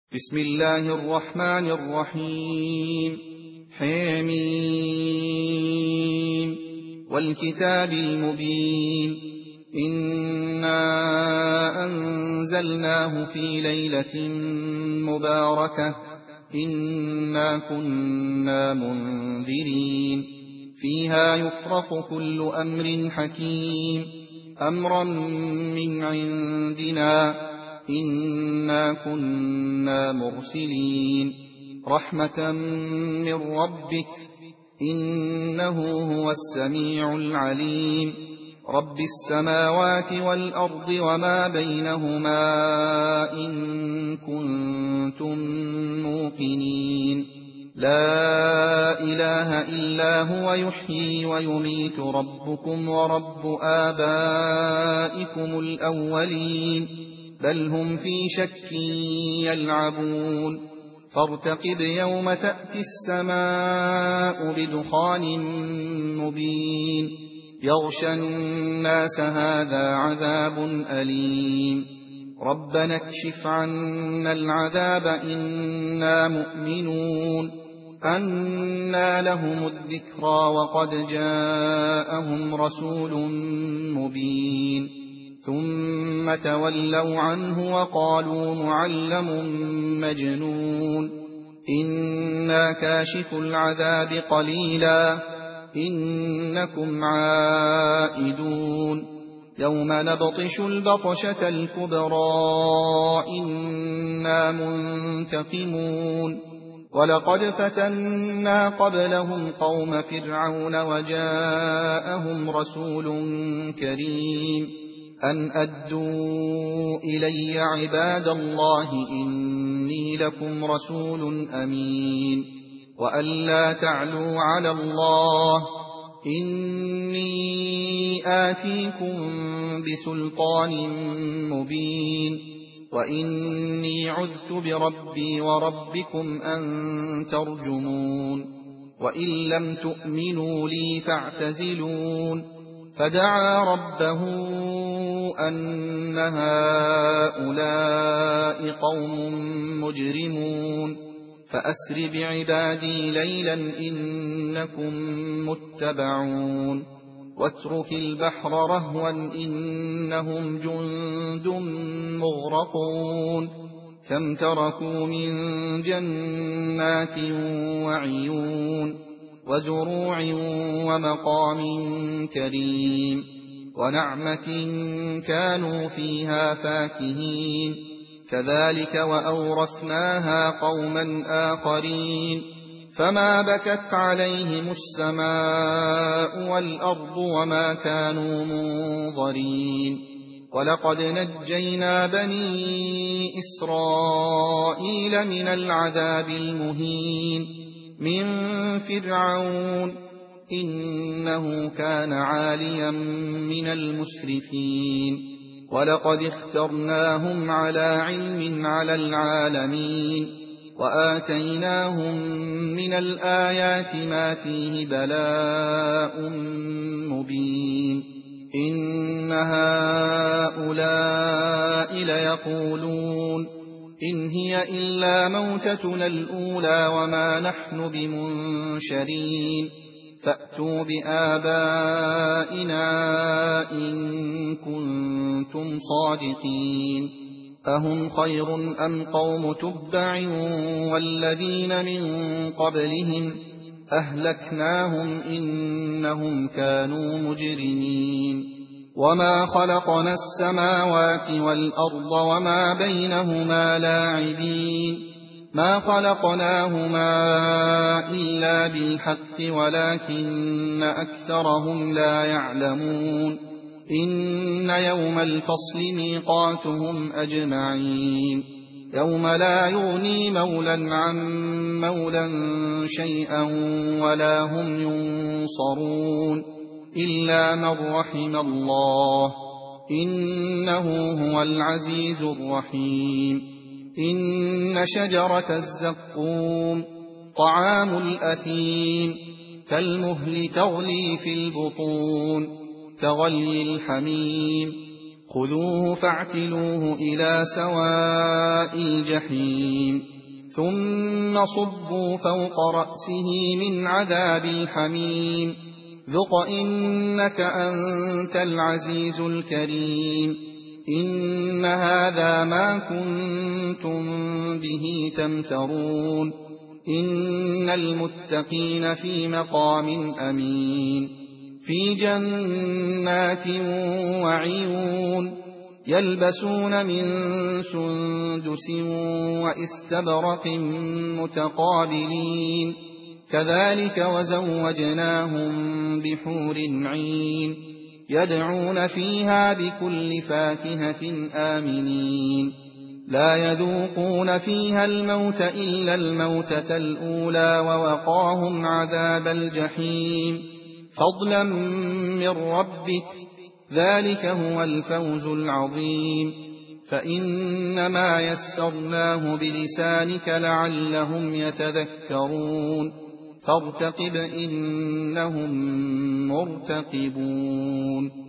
بسم الله الرحمن الرحيم حميم والكتاب المبين إنا أنزلناه في ليلة مباركة إنا كنا منذرين فيها يفرق كل أمر حكيم أمرا من عندنا إنا كنا مرسلين رحمة من ربك إنه هو السميع العليم رب السماوات والأرض وما بينهما إن كنتم موقنين لا إله إلا هو يحيي ويميت ربكم ورب آبائكم الأولين بل هم في شك يلعبون فارتقب يوم تأتي السماء بدخان مبين يغشى الناس هذا عذاب أليم ربنا اكشف عنا العذاب إنا مؤمنون أنى لهم الذكرى وقد جاءهم رسول مبين ثم تولوا عنه وقالوا معلم مجنون إنا كاشف العذاب قليلا إنكم عائدون يوم نبطش البطشة الكبرى إنا منتقمون ولقد فتنا قبلهم قوم فرعون وجاءهم رسول كريم أن أدوا إلي عباد الله إني لكم رسول أمين وأن لا تعلوا على الله إني آتيكم بسلطان مبين وإني عذت بربي وربكم أن ترجمون وإن لم تؤمنوا لي فاعتزلون فدعا ربه أن هؤلاء قوم مجرمون فأسر بعبادي ليلا إنكم متبعون واترك البحر رهوا إنهم جند مغرقون كم تركوا من جنات وعيون وزروع ومقام كريم ونعمة كانوا فيها فاكهين كذلك وأورثناها قوما آخرين فما بكت عليهم السماء والأرض وما كانوا منظرين ولقد نجينا بني إسرائيل من العذاب المهين من فرعون إنه كان عاليا من المسرفين ولقد اخترناهم على علم على العالمين وآتيناهم من الآيات ما فيه بلاء مبين إن هؤلاء ليقولون إن هي إلا موتتنا الأولى وما نحن بمنشرين فأتوا بآبائنا إن كنتم صادقين أهم خير أم قوم تبع والذين من قبلهم أهلكناهم إنهم كانوا مجرمين وما خلقنا السماوات والأرض وما بينهما لاعبين ما خلقناهما إلا بالحق ولكن أكثرهم لا يعلمون إن يوم الفصل ميقاتهم أجمعين يوم لا يغني مولى عن مولى شيئا ولا هم ينصرون إلا من رحم الله إنه هو العزيز الرحيم إن شجرة الزقوم طعام الأثيم كالمهل تغلي في البطون كغلي الحميم خذوه فاعتلوه إلى سواء الجحيم ثم صبوا فوق رأسه من عذاب الحميم ذق إنك أنت العزيز الكريم إن هذا ما كنتم به تمترون إن المتقين في مقام أمين في جنات وعيون يلبسون من سندس وإستبرق متقابلين كذلك وزوجناهم بحور عين يدعون فيها بكل فاكهة آمنين لا يذوقون فيها الموت إلا الموتة الأولى ووقاهم عذاب الجحيم فضلا من ربك ذلك هو الفوز العظيم فإنما يسرناه بلسانك لعلهم يتذكرون فارتقب إنهم مرتقبون